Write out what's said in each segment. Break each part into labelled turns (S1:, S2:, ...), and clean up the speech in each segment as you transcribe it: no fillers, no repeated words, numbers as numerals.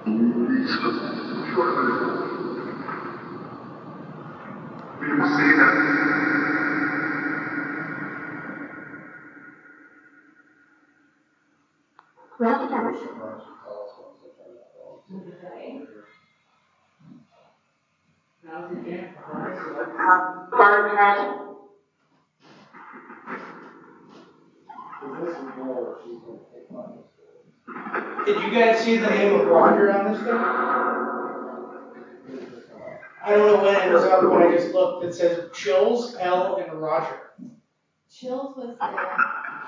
S1: Will you say that?
S2: Did you guys see the name of Roger on this thing? I don't know when it was up, but I just looked. It says Chills, L, and Roger.
S3: Chills was there.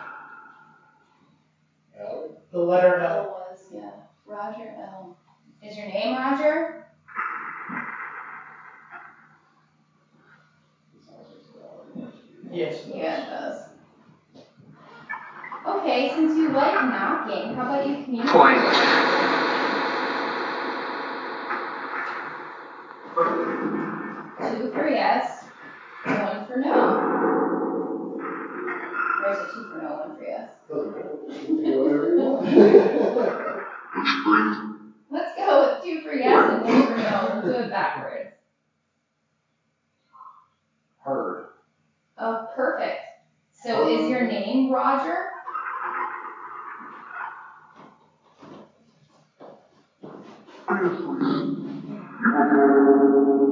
S2: The letter L.
S3: L was, yeah. Roger L. Is your name Roger?
S2: Yes.
S3: Yeah, it does. Okay, since you like knocking, how about you communicate?
S1: Point.
S3: 2 for yes, 1 for no. Or is it 2 for no, 1 for yes? Let's go with 2 for yes and 1 for no. We'll do it backwards.
S4: Heard.
S3: Oh, perfect. So is your name Roger?
S1: Yes, please.